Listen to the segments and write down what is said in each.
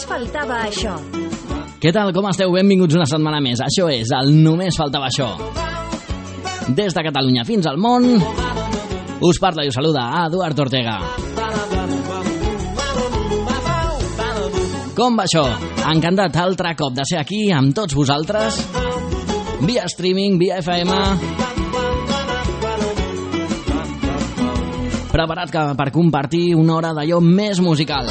Només faltava això. Què tal, com esteu? Benvinguts una setmana més. Això és el Només faltava això. Des de Catalunya fins al món, us parla i us saluda Eduard Ortega. Com va això? Encantat altre cop de ser aquí amb tots vosaltres, via streaming, via FM, preparat per compartir una hora d'allò més musical.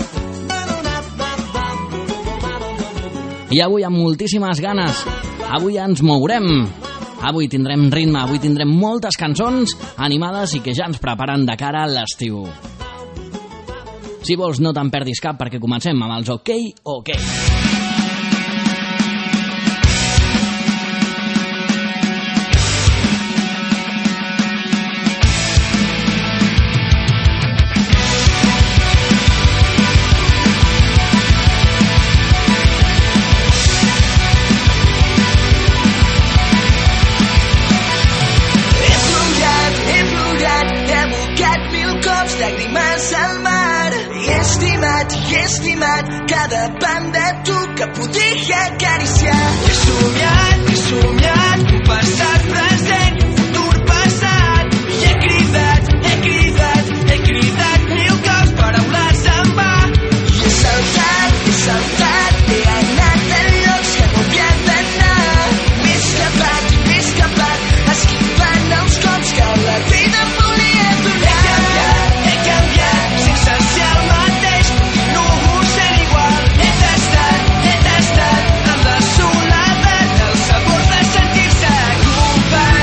I avui amb moltíssimes ganes, avui ens mourem, avui tindrem ritme, avui tindrem moltes cançons animades i que ja ens preparen de cara a l'estiu. Si vols no te'n perdis cap perquè comencem amb els OK. I he estimat cada pan de tu que podia acariciar. He somiat un passat present, un futur passat. I he cridat mil cops paraules en va. I he saltat, he anat a llocs que no havia d'anar. M'he escapat, esquivant els cops que la vida em volia donar. He canviat, sense ser el mateix. He tastat amb la soledat el sabor de sentir-se ocupat.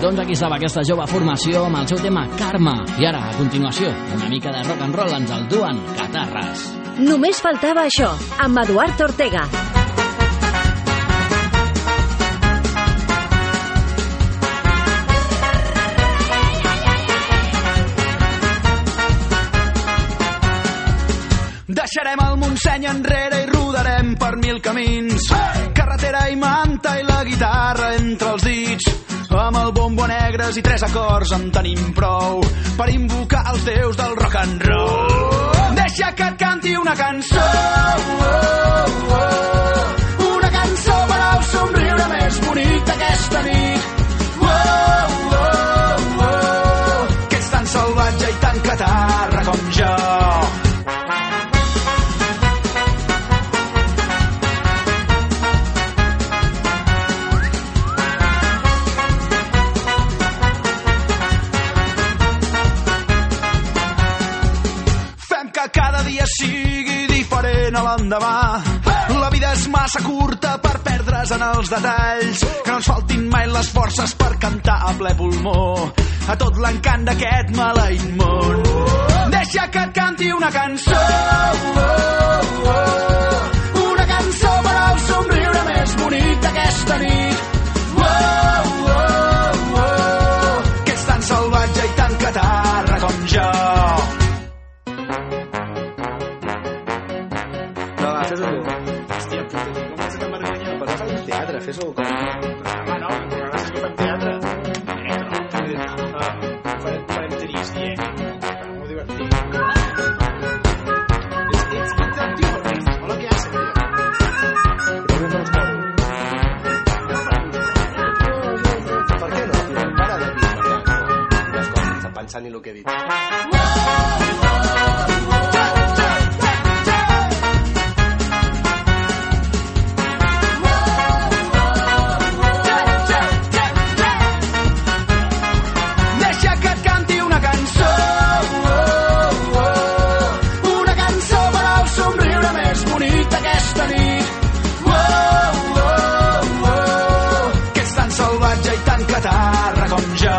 Doncs aquí estava aquesta jove formació amb el seu tema Karma. I ara, a continuació, una mica de rock and roll ens el duen Catarres. Només faltava això, amb Eduard Ortega. Deixarem el Montseny enrere i rodarem per 1000 camins. Carretera i manta i la guitarra entre els dits. Amb el bombo negres i 3 acords en tenim prou per invocar els déus del rock and roll. Deixa que et canti una cançó, una cançó per al somriure més bonic d'aquesta nit. Que ets tan salvatge i tan catarra com jo. Cada dia sigui diferent a l'endemà. La vida és massa curta per perdre's en els detalls. Que no ens faltin mai les forces per cantar a ple pulmó a tot l'encant d'aquest maleït món. Deixa que et canti una cançó, una cançó per al somriure més bonic d'aquesta nit. Que ets tan salvatge i tan catarra com jo. Hòstia puta, com vas a Marganya? Però fas un teatre, fes-ho com... no, però ara sí que fem teatre. Farem trist, molt divertit. Ets un tio perfecte, hola, què haces, tio? Per què no, tio? Para de dir les coses sense pensar ni el que he dit. Catarra com jo.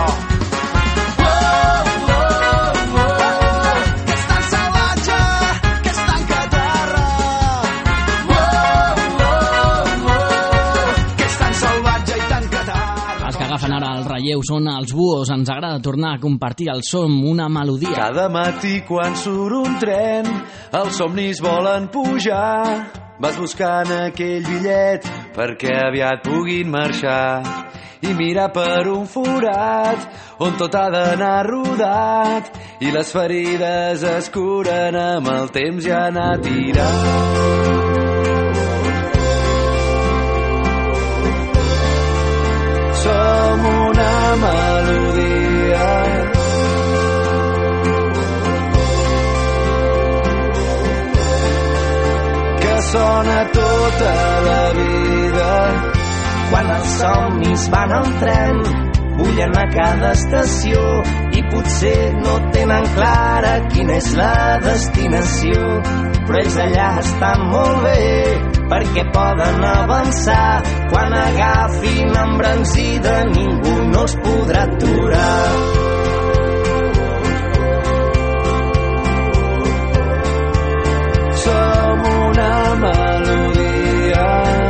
Que és tan salvatge, que és tan catarra. Que és tan salvatge i tan catarra. Els que agafen ara el relleu són els Buhos. Ens agrada tornar a compartir el som, una melodia. Cada matí quan surt un tren, els somnis volen pujar. Vas buscant aquell bitllet perquè aviat puguin marxar. I mira per un forat on tot ha d'anar rodat i les ferides es curen amb el temps i anar tirant. Som una melodia que sona tota la vida. Quan els somnis van al tren, bullen a cada estació i potser no tenen clara quina és la destinació. Però ells allà estan molt bé perquè poden avançar. Quan agafin embranzida ningú no els podrà aturar. Som una melodia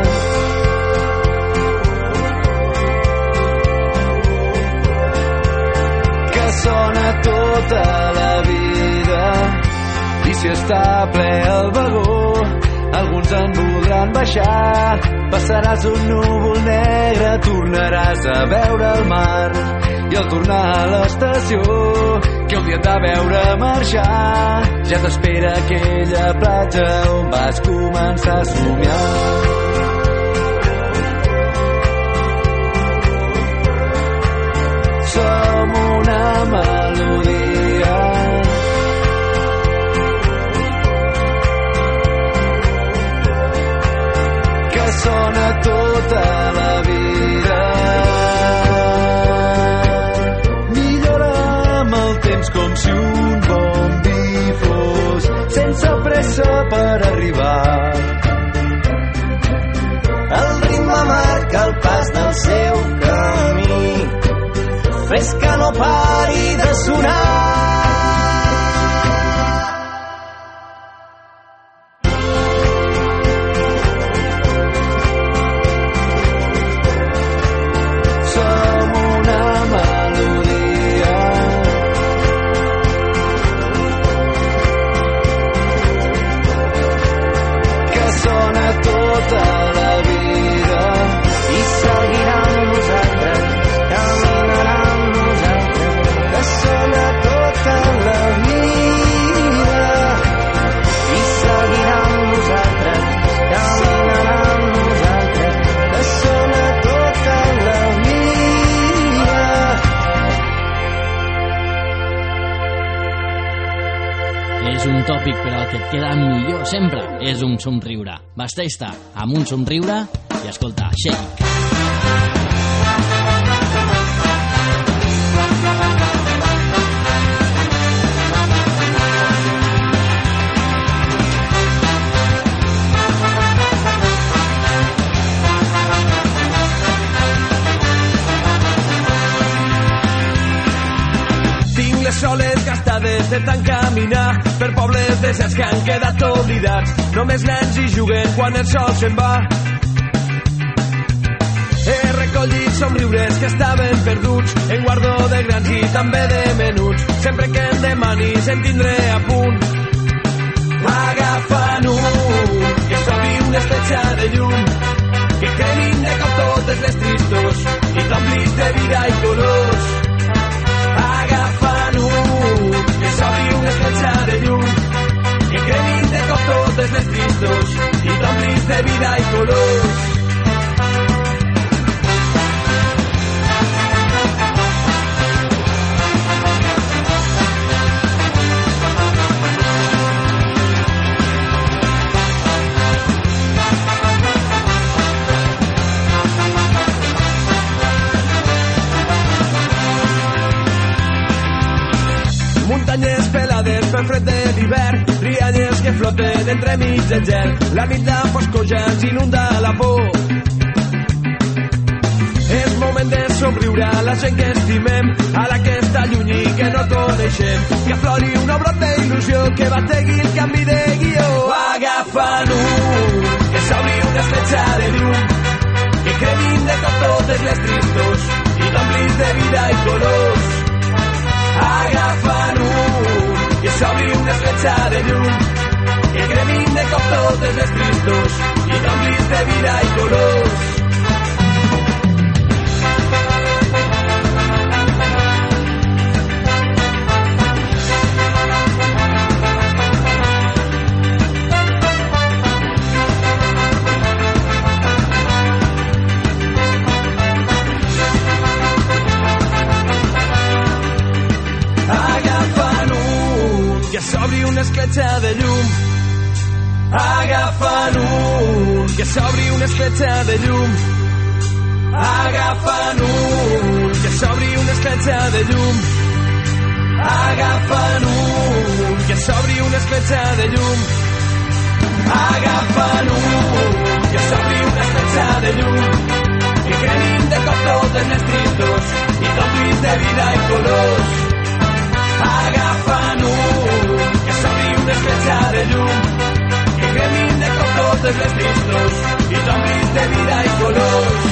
sona tota la vida. I si està ple el vagó, alguns en voldran baixar. Passaràs un núvol negre, tornaràs a veure el mar. I al tornar a l'estació, que el dia et va veure marxar, ja t'espera aquella platja on vas començar a somiar. Som una melodia que sona tota la vida. Millora amb el temps com si un bon vi fos, sense pressa per arribar. El ritme marca el pas del seu camí és que no pari de sonar. Tòpic, però el que et queda millor sempre és un somriure. Vesteix-te amb un somriure i escolta Shake. Soles gastades de tant caminar per pobles deserts que han quedat oblidats. Només nens hi juguen quan el sol se'n va. He recollit somriures que estaven perduts en guardó de grans i també de menuts. Sempre que em demanis em tindré a punt. Agafa'n un, que s'obri una escletxa de llum, que cremin de cop totes les tristos i t'omplis de vida i colors. Agafa'n un, que s'obri una escletxa de llum, que cremin de cop totes les tristos i t'omplis de vida i colors. Muntanyes pelades pel fred de l'hivern, rialles que floten entremig del gel. La nit de foscor ja ens inunda la por. És moment de somriure a la gent que estimem, a la que està lluny i que no coneixem. Que aflori un obrot d'il·lusió, que bategui el canvi de guió. Agafa'n un, que s'obri una escletxa de llum, que cremin de cop totes les tristos i t'omplis de vida i colors. Agafa'n un, que s'obri una escletxa de llum, que cremin de cop totes les tristos i t'omplis de vida i colors. Que s'obri una escletxa de llum. Agafa'n un, que s'obri una escletxa de llum. Agafa'n un, que s'obri una escletxa de llum. Agafa'n un, que s'obri una escletxa de llum. Agafa'n un, que s'obri una escletxa de llum, que cremin de cop totes les tristos i t'omplis de vida i colors. Agafa'n un, que s'obri una escletxa de llum, que cremin de cop totes les tristos i t'omplis de vida i colors.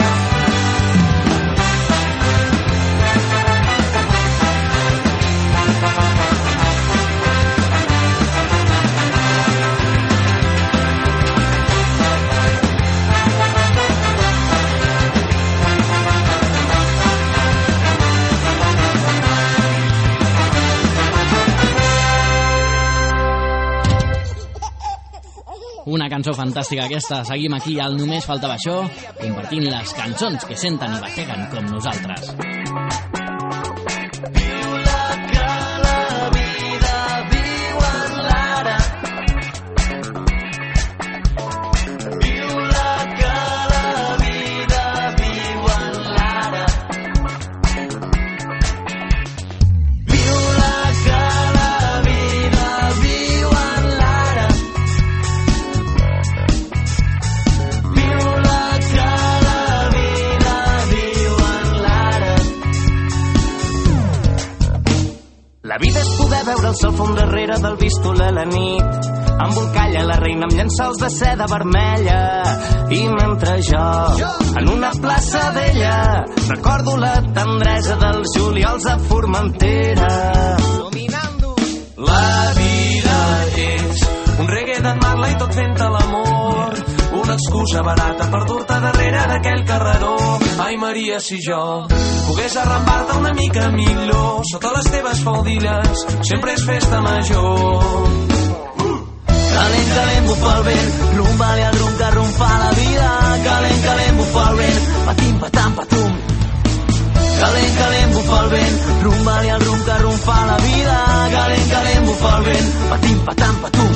Una cançó fantàstica aquesta. Seguim aquí al Només Faltava Això, compartint les cançons que senten i bateguen com nosaltres. el sol fum darrere del bístol a la nit. Embolcalla la reina amb llençols de seda vermella. I mentre jo, en una plaça vella, recordo la tendresa dels juliols a Formentera. La vida és un reggae d'en Marley tot fent l'amor, una excusa barata per dur-te darrere d'aquell carreró. Ai, Maria, si jo pogués arrambar-te una mica millor, sota les teves faldilles sempre és festa major. Calent, calent, bufa el vent, rumba-li al rum que rumfa la vida. Calent, calent, bufa el vent, patim, patam, patum. Calent, calent, bufa el vent, rumba-li al rum que rumfa la vida. Calent, calent, bufa el vent, patim, patam, patum.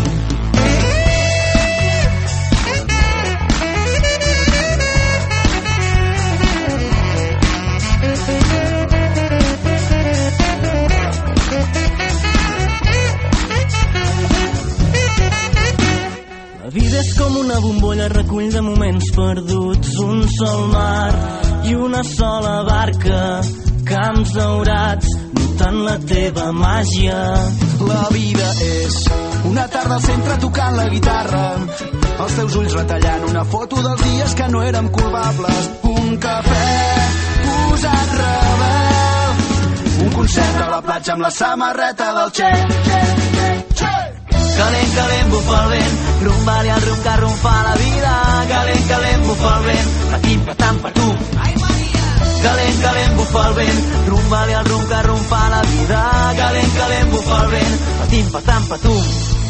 La vida és com una bombolla, recull de moments perduts, un sol mar i una sola barca, camps daurats, notant la teva màgia. La vida és una tarda al centre tocant la guitarra, els teus ulls retallant una foto dels dies que no érem culpables, un cafè posat rebel, un concert a la platja amb la samarreta del Che. Calent, calent, bufa el vent, rumba-li al rum que rumfa la vida. Calent, calent, bufa el vent, patim, patam, patum. Calent, calent, bufa el vent, rumba-li al rum que rumfa la vida. Calent, calent, bufa el vent, patim, patam, patum.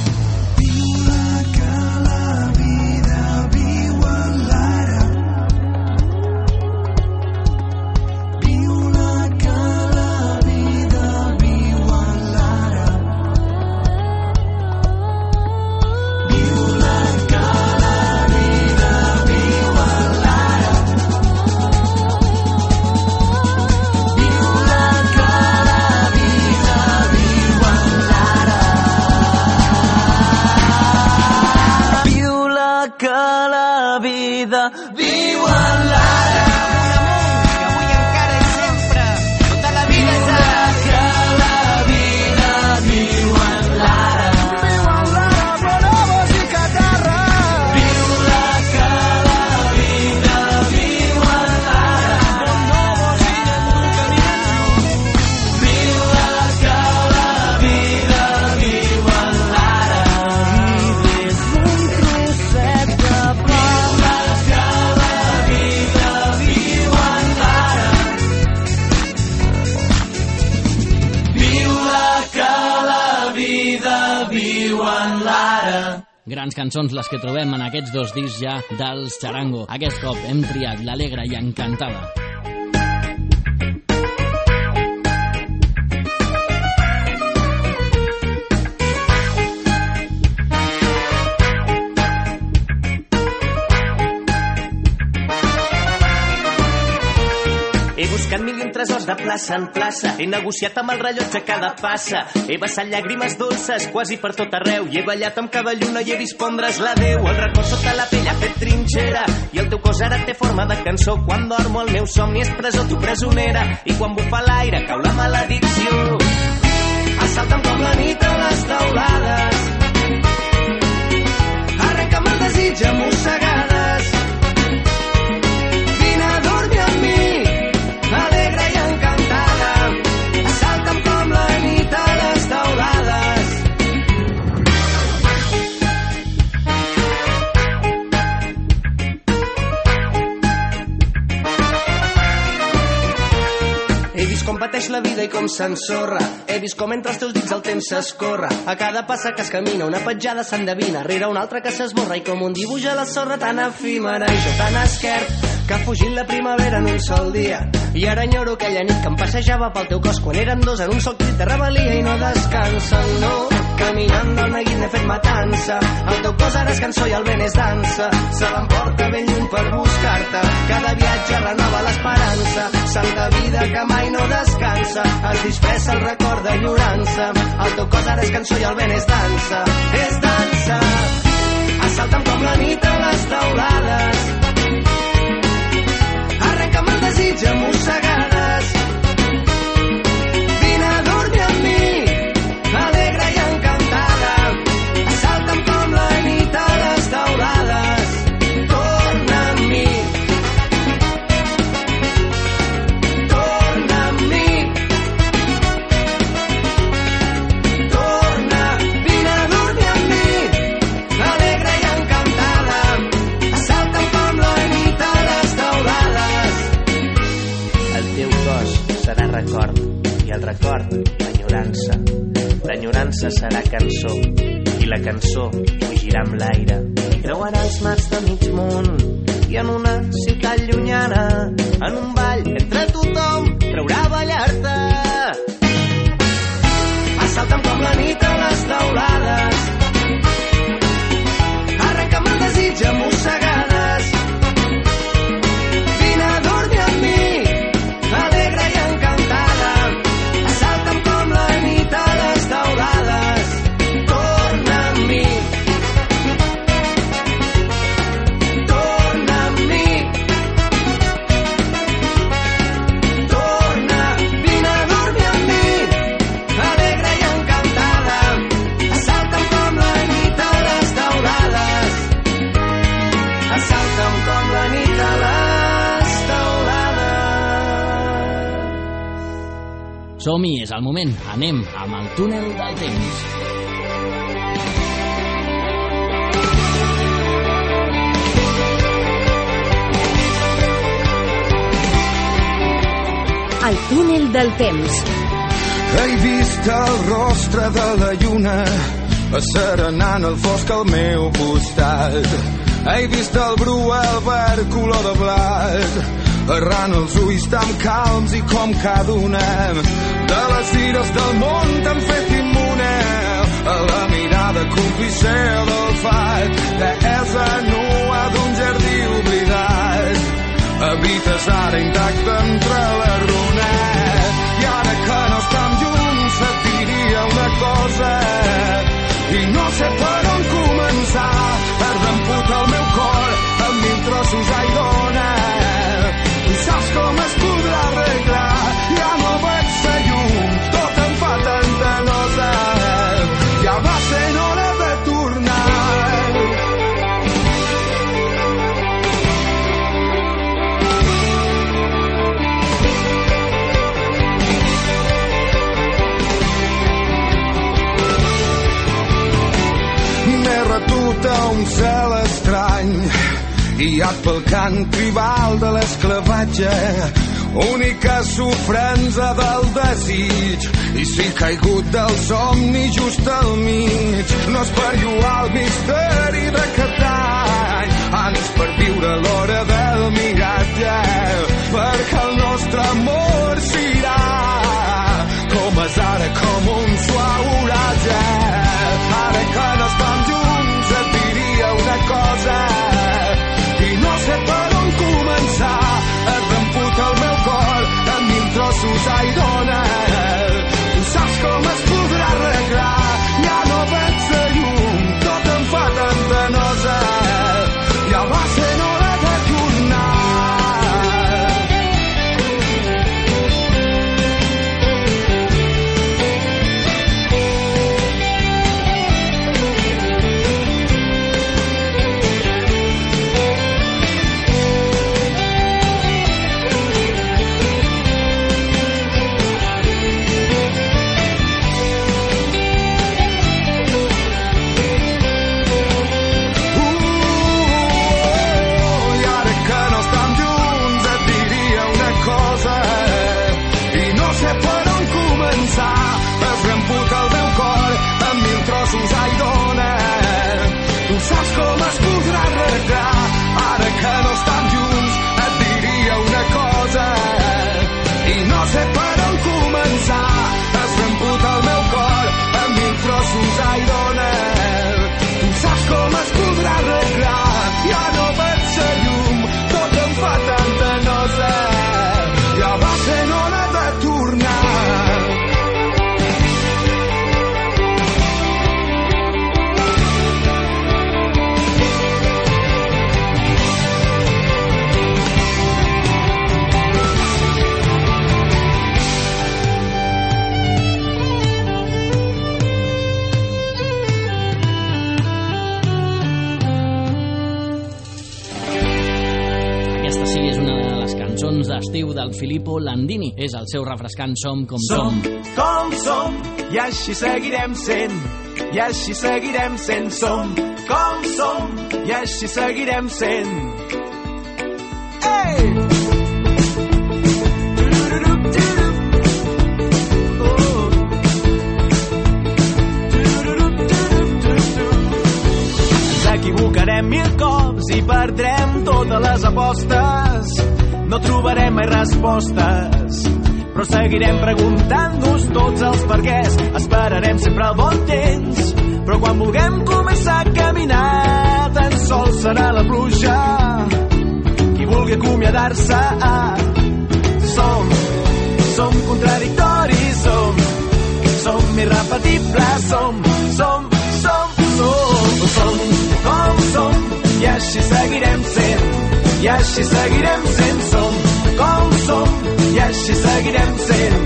Grans cançons les que trobem en aquests dos discs ja dels Txarango. Aquest cop hem triat l'Alegre i Encantada. He buscat mil i un tresors de plaça en plaça, he negociat amb el rellotge cada passa, he vessat llàgrimes dolces quasi per tot arreu, i he ballat amb cada lluna i he vist pondre's l'adeu. El record sota la pell ha fet trinxera, i el teu cos ara té forma de cançó. Quan dormo el meu somni és presó, tu presonera, i quan bufa l'aire cau la maledicció. Assalta'm com la nit a les taulades, arrenca'm el desig a mossegades. Vine a dormir amb mi, alegre i encantada, assalta'm com la nit a les taulades. He vist com pateix la vida i com s'ensorra, he vist com entre els teus dits el temps s'escorre. A cada passa que es camina una petjada s'endevina, rere una altra que s'esborra, i com un dibuix a la sorra tan efímera i jo tan esquert que ha fugit la primavera en un sol dia. I ara enyoro aquella nit que em passejava pel teu cos quan érem dos en un sol crit de rebel·lia i no descansen, no. Caminant del neguit n'he fet matança, el teu cos ara és cançó i el vent és dansa, se l'emporta ben lluny per buscar-te, cada viatge renova l'esperança, santa vida que mai no descansa, es disfressa el record d'enyorança, el teu cos ara és cançó i el vent és dansa, assalta'm com la nit a les taulades, arrenca'm el desig a mossegades. Vine a dormir amb mi, alegre sort, l'enyorança. L'enyorança serà cançó i la cançó fugirà amb l'aire. Creuarà els mars de mig món i en una ciutat llunyana, en un ball entre tothom, traurà a ballar-te. Assalta'm com la nit a les teulades, arrenca'm el desig a mossegades. Vine a dormir amb mi, alegre i encantada. Assalta'm com la nit a les teulades, torna amb mi. Torna amb mi. Torna, vine a dormir amb mi, alegre i encantada. Assalta'm com la nit a les teulades. Assalta'm com la nit a les teulades. Som-hi, és el moment. Anem amb el túnel del temps. El túnel del temps. He vist el rostre de la lluna asserenant el fosc al meu costat. He vist el bru al verd color de blat, errant els ulls tan calms i com cada una de les ires del món t'han fet immune a la mirada còmplice del fat. Deessa nua d'un jardí oblidat, habites ara intacte entre la runa. I ara que no estem junts et diria una cosa i no sé per on començar. Ardent puta el meu cor amb 1000 trossos, ai dona. Tu saps com es podrà arreglar, ja no veig la llum, tot em fa tanta nosa. Ja va ser hora de tornar. M'he retut a un cel estrany, guiat pel cant tribal de l'esclavatge, única sofrença del desig. I si he caigut del somni just al mig, no és per lluar el misteri d'aquest any, és per viure l'hora del miratge, perquè el nostre amor s'irà, com és ara, com un suau oratge. Ara que no estem junts et diria una cosa i no sé per on començar. Et remputa el meu cor en 1000 trossos, ai dona. Tu saps com es podrà arreglar, ja no veig la llum, tot em fa tanta nosa. Ja va ser hora de tornar. cançons d'estiu del Filippo Landini. És el seu refrescant Som com som. Com som, i així seguirem sent, i així seguirem sent. Som com som, i així seguirem sent. Ei! farem 1000 cops i perdrem totes les apostes. No trobarem mai respostes, però seguirem preguntant-nos tots els perquès. Esperarem sempre el bon temps, però quan vulguem començar a caminar tan sols serà la pluja qui vulgui acomiadar-se. Som contradictoris, som irrepetibles, som com som, i així seguirem sent, i així seguirem sent. Som com som, i així seguirem sent.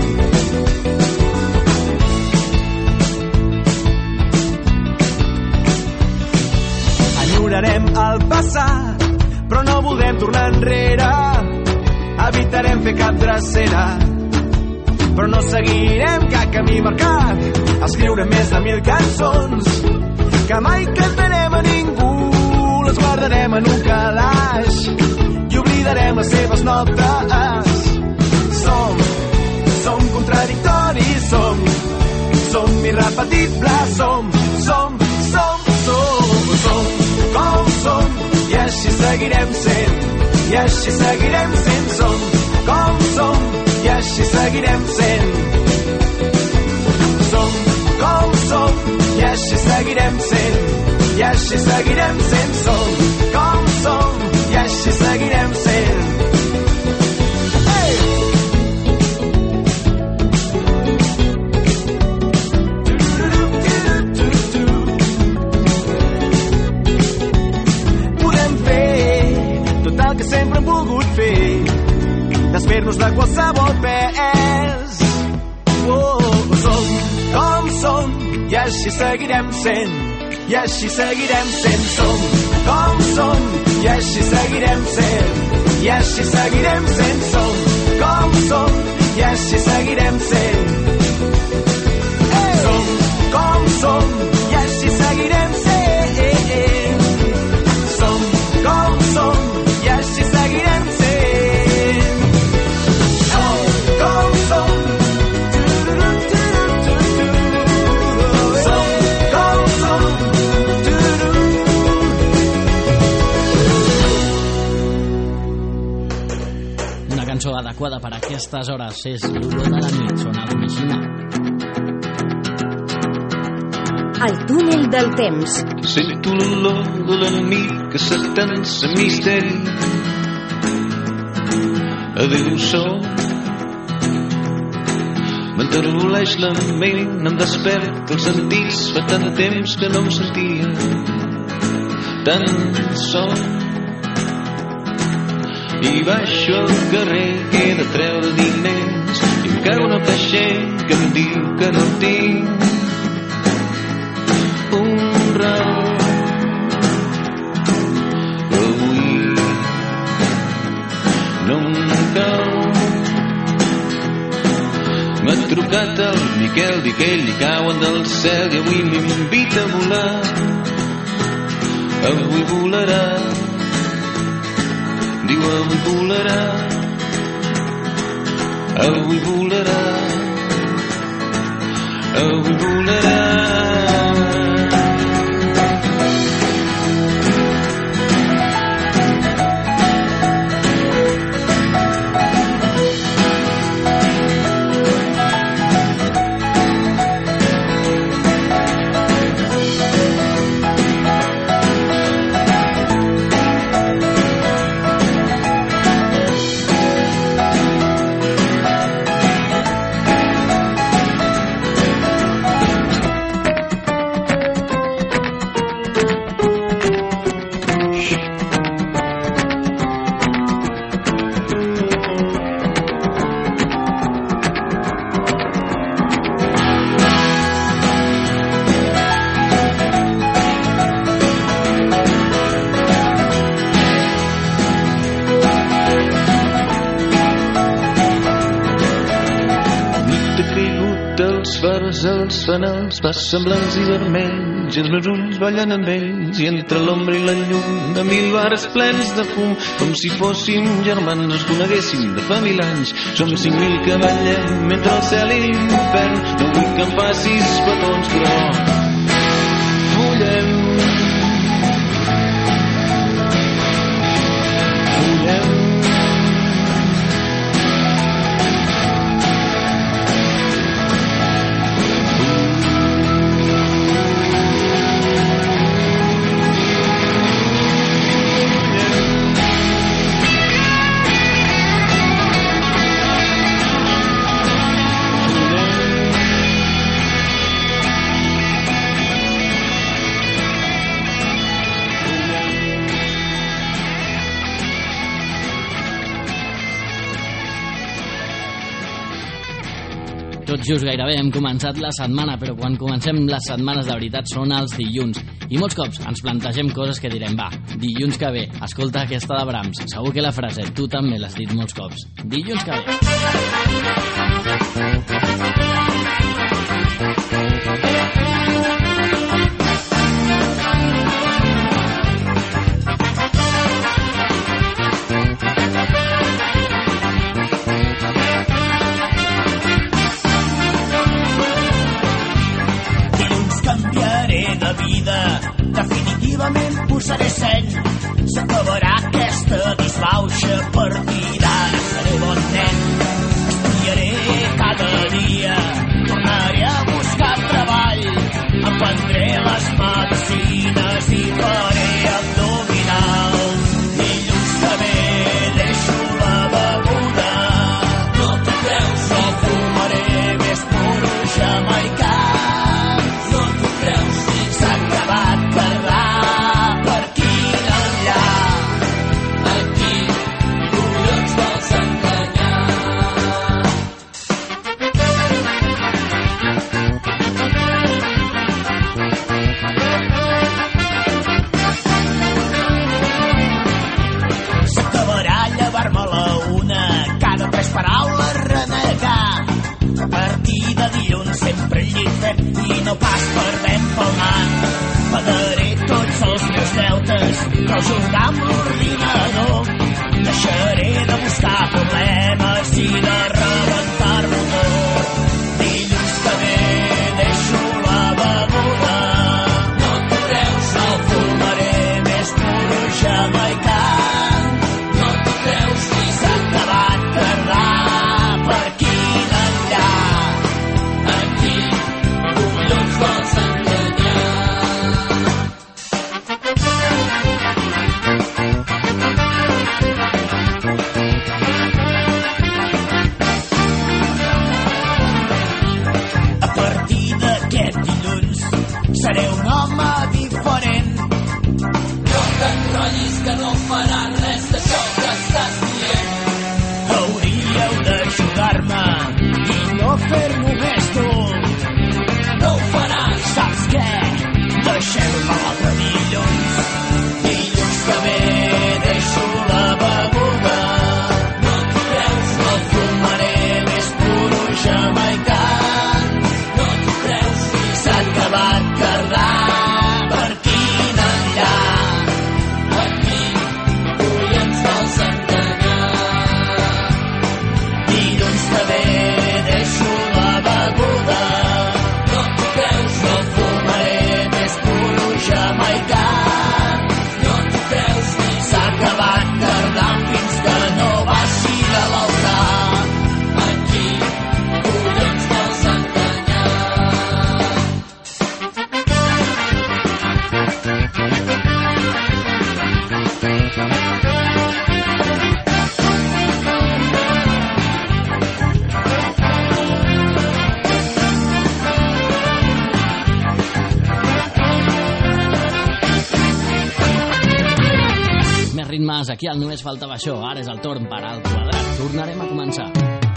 Enyorarem el passat, però no voldrem tornar enrere. Evitarem fer cap drecera, però no seguirem cap camí marcat. Escriurem més de 1000 cançons que mai cantarem a ningú. Les guardarem en un calaix i oblidarem les seves notes. Som contradictoris, som irrepetibles, som com som, i així seguirem sent, i així seguirem sent. Som com som, i així seguirem sent. Som com som, i així seguirem sent, i així seguirem sent. Som com som, i així seguirem sent. Que sempre hem volgut fer, desfer-nos de qualsevol pes. Som com som, i així seguirem sent, i així seguirem sent. Som com som, i així seguirem sent, i així seguirem sent. Som com som, i així seguirem sent. Som com som, i així seguirem sent. Som com som, i així seguirem sent. Som com som. Som com som. Una cançó adequada per a aquestes hores és l'olor de la nit, són els Mishima. El túnel del temps. Sento l'olor de la nit que s'atensa misteri. Adéu sol. M'enterboleix la ment, em desperta els sentits. Fa tant de temps que no em sentia tan sol. I baixo al carrer que he de treure diners i em cau una caixer que em diu que no tinc un rau. Avui no em cau. M'ha trucat el Miquel, dic que ell li cauen del cel i avui m'invita a volar. Avui volarà. Diu avui volarà. Avui volarà. Avui volarà. Els fanals passen blancs i vermells i els meus ulls ballen amb ells i entre l'ombra i la llum de 1000 bars plens de fum com si fóssim germans ens coneguéssim de fa 1000 anys. Som 5.000 que ballem entre el cel i l'infern. No vull que em facis petons però fullem Tot just gairebé hem començat la setmana, però quan comencem les setmanes de veritat són els dilluns. I molts cops ens plantegem coses que direm, va, dilluns que ve, escolta aquesta de Brahms. Segur que la frase tu també l'has dit molts cops. Dilluns que ve. Definitivament posaré seny. S'acabarà aquesta disbauxa partida. Ara seré bon nen. Estudiaré cada dia. Tornaré a buscar treball. Aprendré les medicines i faré abdominals. Dilluns que ve deixo la beguda. No t'ho creus? No fumaré més puro jamaicà. No t'ho creus? S'ha acabat quedar per quin enllà. Aquí collons vols enganyar. S'acabarà llevar-me a la una, cada 3 paraules renegar. A partir de dilluns sempre al llit fet i no pas perdem pel mar. Pagaré tots els meus deutes, però jugar amb l'ordinador. Deixaré de buscar problemes i de rebentar-m'ho tot. Dilluns que ve deixo la beguda. No t'ho creus? No fumaré més puro jamaicà. No t'ho creus? S'ha acabat quedar per quin enllà. Aquí collons vols enganyar. A partir d'aquest dilluns seré un home diferent. No t'enrotllis que no farà res d'això que estàs dient. Hauríeu d'ajudar-me i no fer-m'ho més dur. No ho faràs. Saps què? Deixem-me l'altre dilluns. Dilluns que ve deixo la beguda. No t'ho creus? No fumaré més puro jamaicà. No t'ho creus? S'ha acabat quedar per quin enllà. Aquí collons vols enganyar. Dilluns que ve deixo la beguda. No t'ho creus? No fumaré més puro jamaicà. No t'ho creus? S'ha acabat tardant fins que no baixi de l'altar. Aquí collons vols enganyar. Més ritmes aquí al Només Faltava Això. Ara és el torn per al quadrat. Tornarem a començar.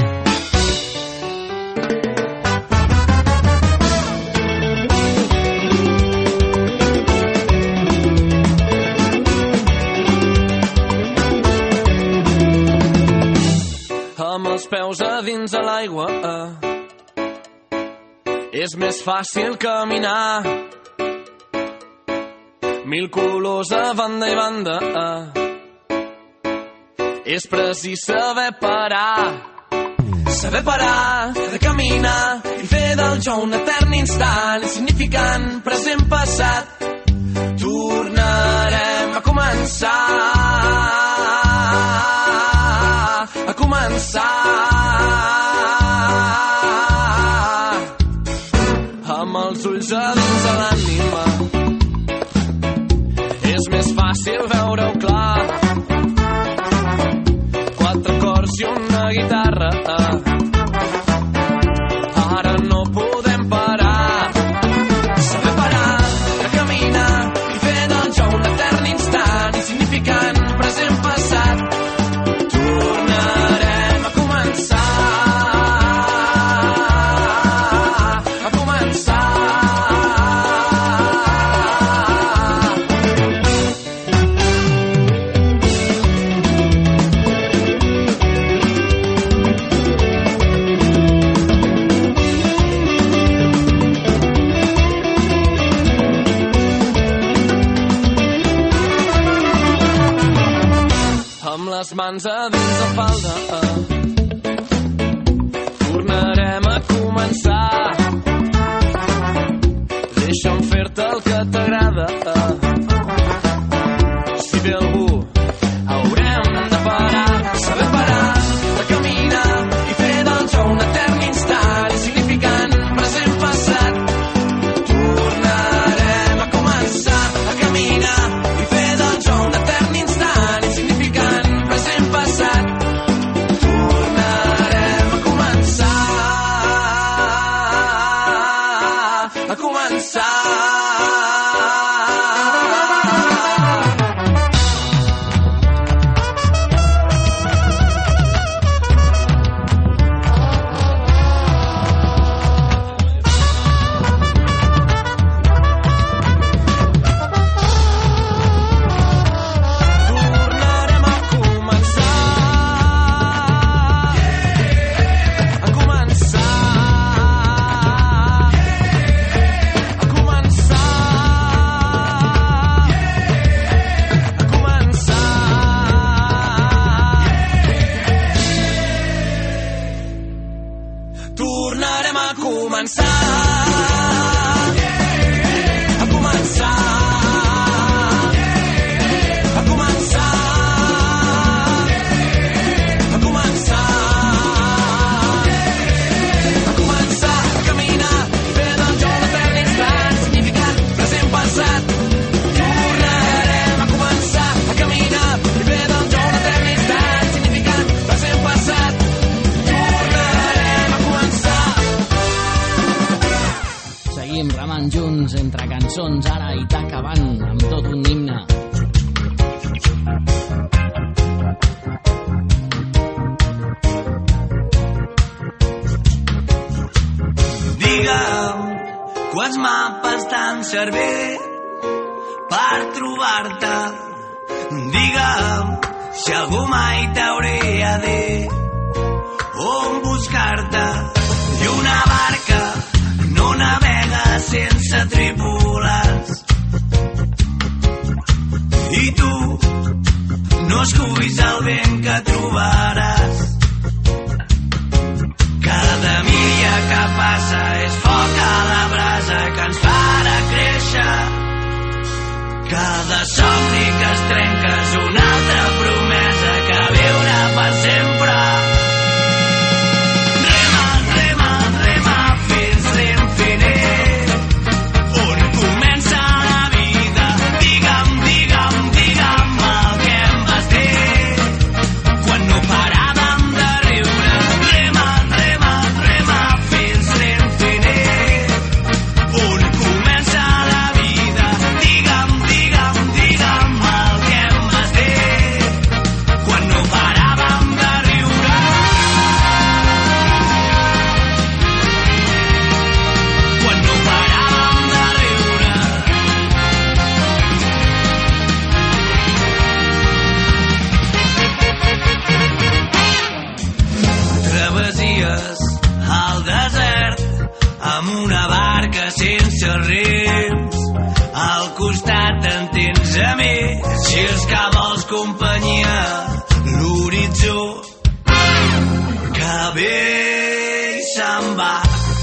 Amb els peus a dins de l'aigua és més fàcil caminar. 1000 colors a banda i banda és precís saber parar. Saber parar, de caminar i fer del jo un etern instant, insignificant, present, passat. Tornarem a començar. A començar. Amb els ulls a dins de l'ànima és més fàcil veure-ho clar. 4 acords i una guitarra. Ara no podem parar. Saber parar, de caminar i fer del jo un etern instant, insignificant, present, passat. Tornarem a començar. les mans a dins la falda. Tornarem a començar. Deixa'm fer-te el que t'agrada. Si ve algú, haurem de parar, saber parar, de caminar i fer del jo un etern instant, significant present passat. Tornarem a començar a caminar i fer del jo un etern instant, significant present passat. Tornarem a començar a començar. Tornarem a començar a començar a començar a començar a començar a caminar i fer del jo un etern instant, significat present passat. Tornarem a començar a caminar i fer del jo un etern instant, significat present passat. Seguim remant junts entre cançons, ara i acabant amb tot un himne. Digue'm quants mapes t'han servit per trobar-te. Digue'm si algú mai t'hauria dit on buscar-te. I una barca no navega sense tripulants. I tu no escuis el vent que trobaràs. Cada milla que passa és foc a la brasa que ens farà créixer. Cada somni que es trenca és una altra promesa que viurà per sempre. Rema, rema, rema fins l'infinit, on comença la vida. Digue'm, digue'm, digue'm el que em vas dir quan no paràvem de riure. Rema, rema, rema fins l'infinit, on comença la vida. Digue'm, digue'm, digue'm el que em vas dir quan no paràvem de riure. Quan no paràvem de riure. Travessies al desert amb una barca sense rems. Al costat en tens amics, si és que vols companyia. L'horitzó que ve i se'n va.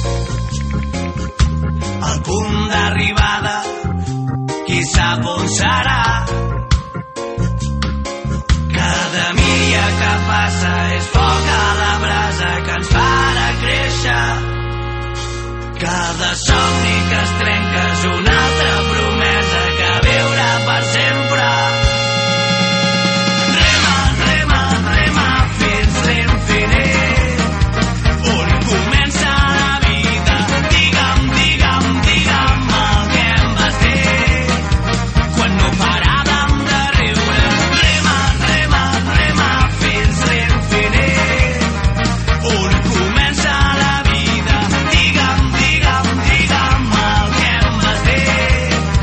El punt d'arribada, qui sap on serà. Cada milla que passa és foc a la brasa que ens farà créixer. Cada somni que es trenca és una altra promesa que viurà per sempre. Rema, rema, rema fins l'infinit, on comença la vida. Digue'm, digue'm, digue'm el que em vas dir quan no paràvem de riure. Rema, rema, rema fins l'infinit, on comença la vida. Digue'm, digue'm, digue'm el que em vas dir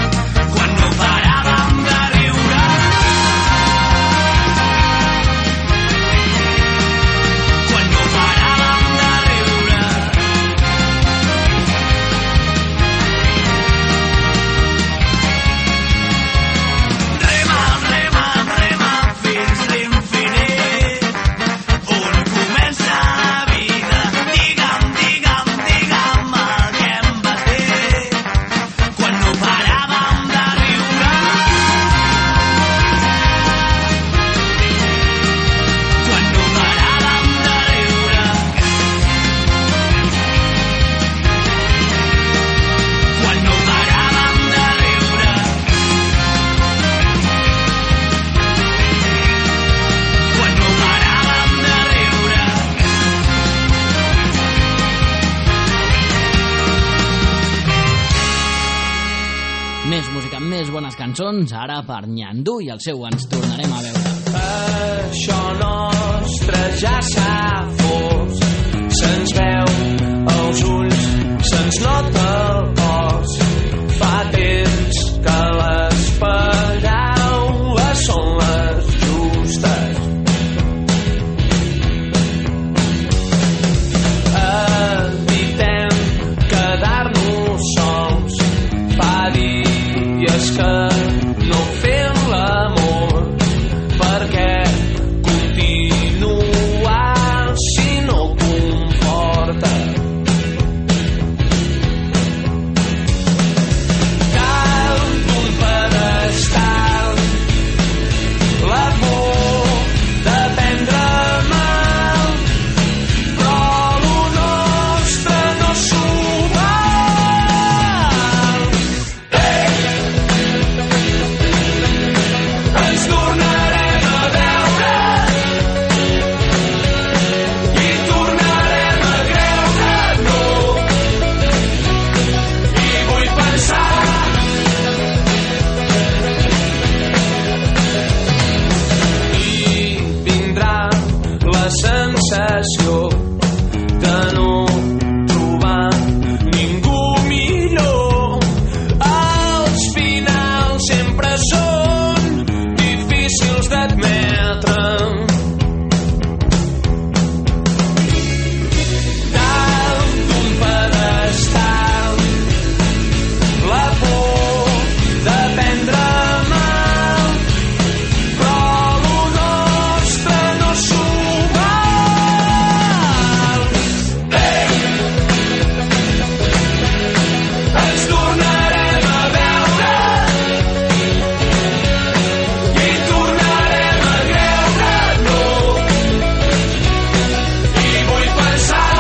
cançons, ara per Nyandú i el seu Ens tornarem a veure. Això nostre ja s'ha fos, se'ns veu els ulls, se'ns nota el cos. Fa temps que les paraules són les justes. Evitem quedar-nos sols. Fa dies que no fem l'amor, perquè continuar si no comporta. Dalt d'un pedestal, la por de prendre mal, però lo nostre no s'ho val. Ens tornarem a veure i tornarem a creure-nos, i vull pensar i vindrà la sensació de no trobar ningú millor. Els finals sempre són difícils d'admetre. Dalt d'un pedestal, la por de prendre mal, però lo nostre no s'ho val. Ens tornarem a veure i tornarem a creure-nos, i vull pensar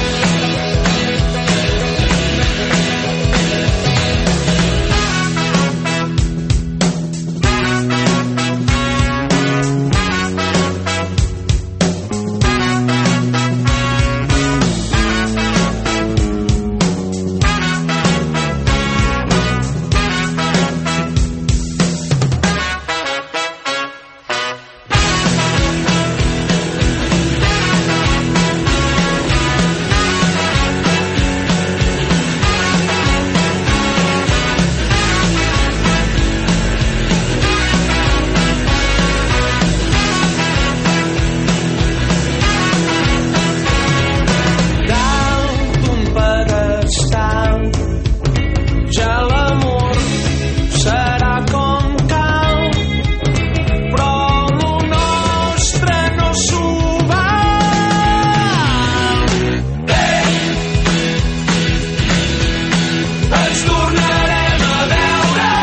dalt d'un pedestal, ja l'amor serà com cal, però lo nostre no s'ho val. Ens tornarem a veure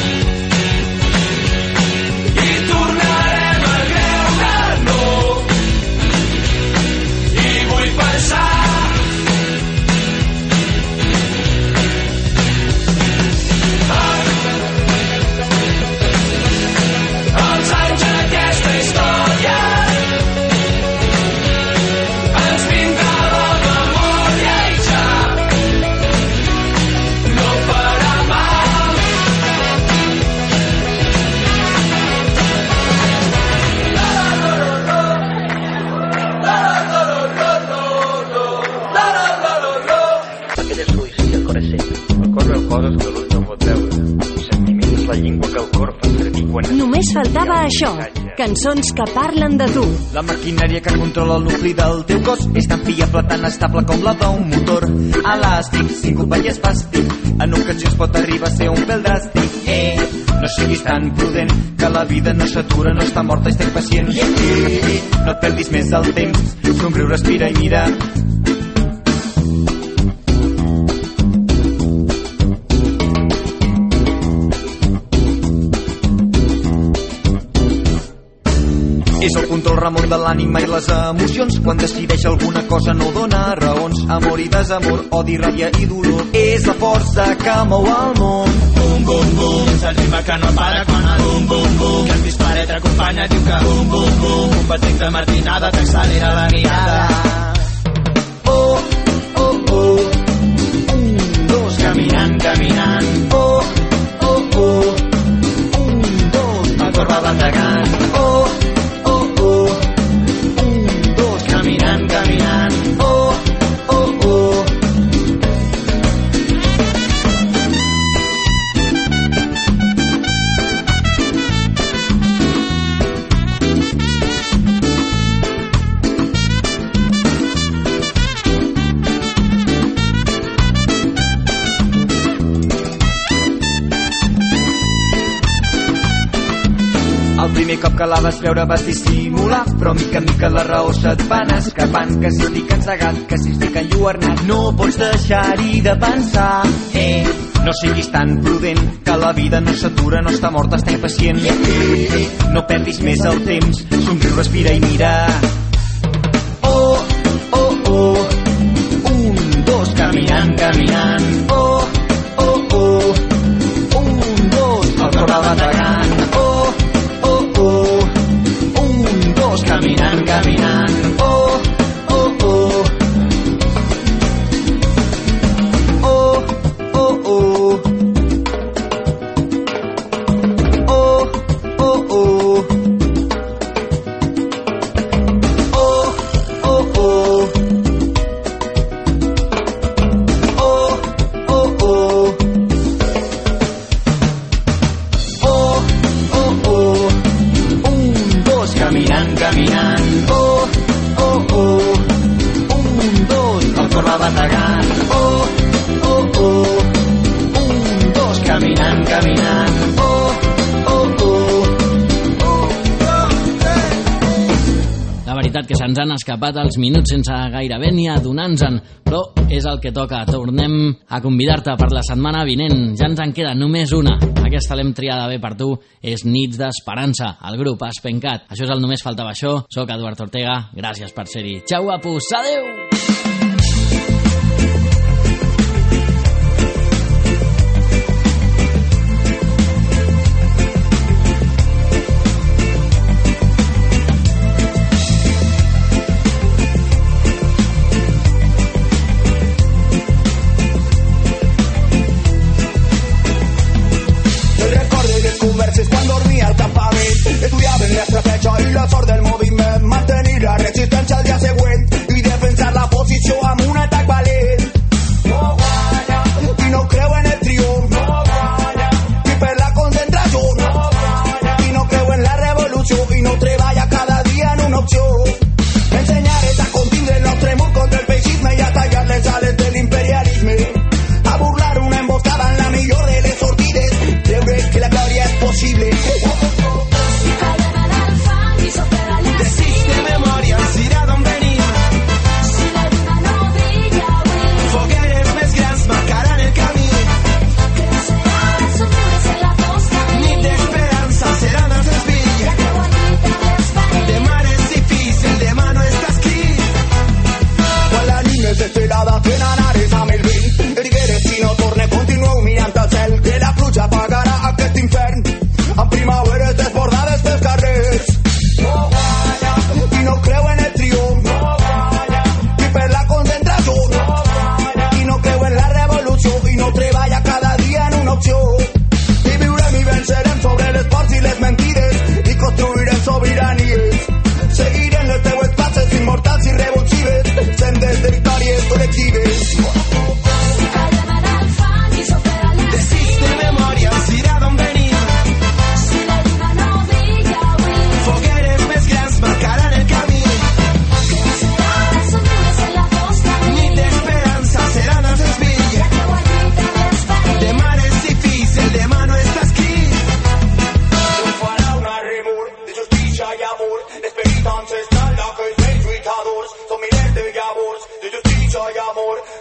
i tornarem a creure-nos, i vull pensar els anys d'aquesta història. Ens vindrà la memòria i ja no farà mal. Aquella sol·licitud al cor és sempre. El cor veu coses que l'ull no pot veure. I sentiment és la llengua que el cor fa servir quan... Només faltava això. Cançons que parlen de tu. La maquinària que controla el nucli del teu cos és tan fiable, tan estable com la d'un motor elàstic, sin culpa i espàstic. En ocasions pot arribar a ser un pèl dràstic. No siguis tan prudent, que la vida no s'atura, no està morta, estem pacient. No et perdis més el temps, somriu, respira i mira. És el control remot de l'ànima i les emocions. Quan decideix alguna cosa no dona raons. Amor i desamor, odi, ràbia i dolor. És la força que mou el món. Bum, bum, bum, és el ritme que no para quan el bum, bum, bum. Que el pistolet t'acompanya, diu que bum, bum, bum. Un batec de martinada t'accelera la mirada. Oh, oh, oh. Dos, caminant, caminant. Oh, oh, oh. corba bategant. Oh, oh, oh, 1, 2, caminant, caminant. Oh, oh, oh. El primer cop que la vas veure vas dissimular, però mica en mica la raó se't va anar escapant, que si estic encegat, que si estic enlluernat, no pots deixar-hi de pensar. No siguis tan prudent, que la vida no s'atura, no està morta, està impacient. No perdis més el temps, somriu, respira i mira. Oh, oh, oh, 1, 2, caminant, caminant. Oh, oh, oh, 1, 2, el cor va bategant. Oh, oh, oh, 1, 2, caminant, caminant. Oh, oh, oh. Oh, oh, oh. Oh, oh, oh. Oh, oh, oh. Oh, oh, oh. Oh, oh, oh. 1, 2, caminant, caminant. Oh, oh, oh. 1, 2, el cor va bategant. Oh, oh, oh. 1, 2, caminant, caminant. Oh, oh, oh. La veritat que se'ns han escapat els minuts sense gairebé ni adonar-nos-en, però és el que toca. Tornem a convidar-te per la setmana vinent. Ja ens en queda només una. Aquesta l'hem triada bé per tu. És Nits d'Esperança, el grup Espencat. Això és el Només Faltava Això. Soc Eduard Ortega. Gràcies per ser-hi. Xau, guapos. Adéu! Converses quan dormia al campament, estudiaven l'estratègia i la sort del moviment, mantenir la resistència al dia següent i defensar la posició amb un atac valent. No guanya, i no creu en el triomf, no guanya, i per la concentració, no guanya, i no creu en la revolució i no treballa cada dia en una opció. Ensenyar-les a contindre el nostre mur contra el feixisme i a tallar les ales de l'imperialisme, a burlar una emboscada en la millor de les sortides, creure que la glòria és possible. Desiste memòria, dirà d'on venim. Fogueres més grans marcaran el camí. Nit d'esperança seran els espills. Demà és difícil, demà no està escrit. Quan la nit més desesperada tenen ares amb el vent, ergueres si no torne, continueu mirant al cel, que la pluja apagarà aquest infern amb primaveres desbordades pels carrers. No guanya, i no creu en el triomf, no guanya, i per la concentració, no guanya, i no creu en la revolució i no treballa cada dia en una opció. I viurem i vencerem sobre les ports i les mentides i construirem sobiranies. Seguirem les teues passes immortals i revulsives, sendes de victòries col·lectives. Desiste memòria, dirà d'on venim. Fogueres més grans marcaran el camí. Nit d'esperança seran els espills. Demà és difícil, demà no està escrit. Triomfarà un remor de justícia i amor, l'esperit ancestral d'aquells vells lluitadors. Són milers de llavors de justícia i amor.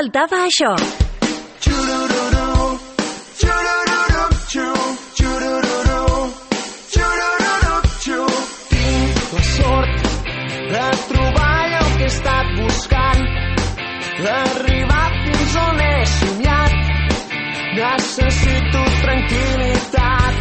faltava això. Tinc la sort de trobar allò que he estat buscant, d'arribar fins on he somiat. Necessito tranquil·litat.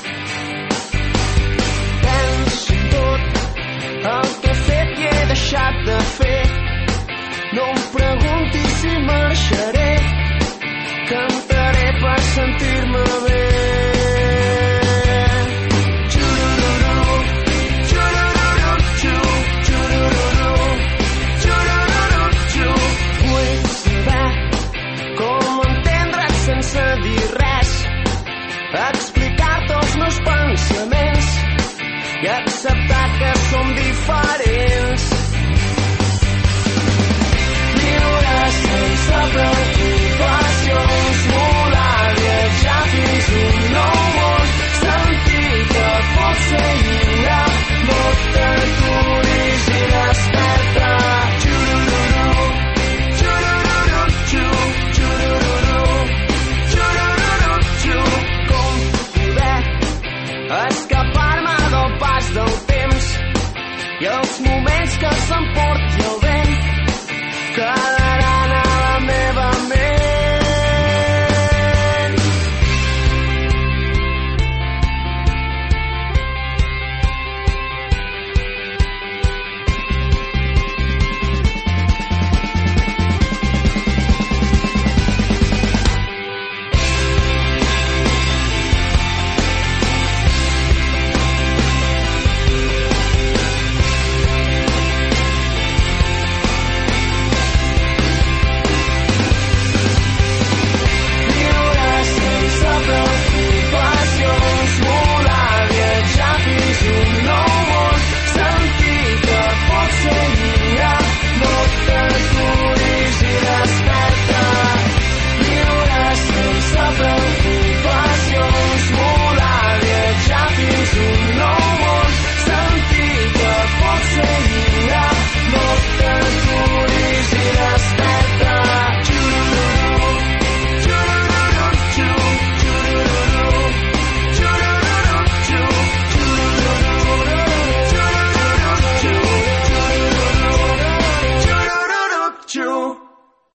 Penso en tot el que he fet i he deixat de fer. No em preguntis si marxaré, cantaré per sentir-me bé.